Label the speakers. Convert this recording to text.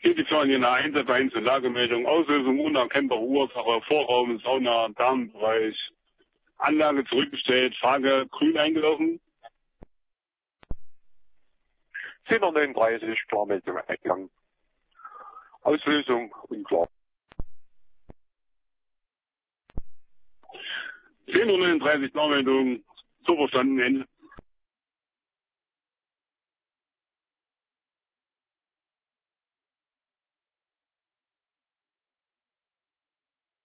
Speaker 1: Tätigfahren in einer Einzelvereins- und Lagemeldung, Auslösung unerkennbarer Ursache, Vorraum, Sauna, Damenbereich, Anlage zurückgestellt, Frage grün eingelaufen.
Speaker 2: 10:39 Klarmeldung eingegangen. Auslösung unklar.
Speaker 1: 10:39 Klarmeldung, so verstanden, Ende.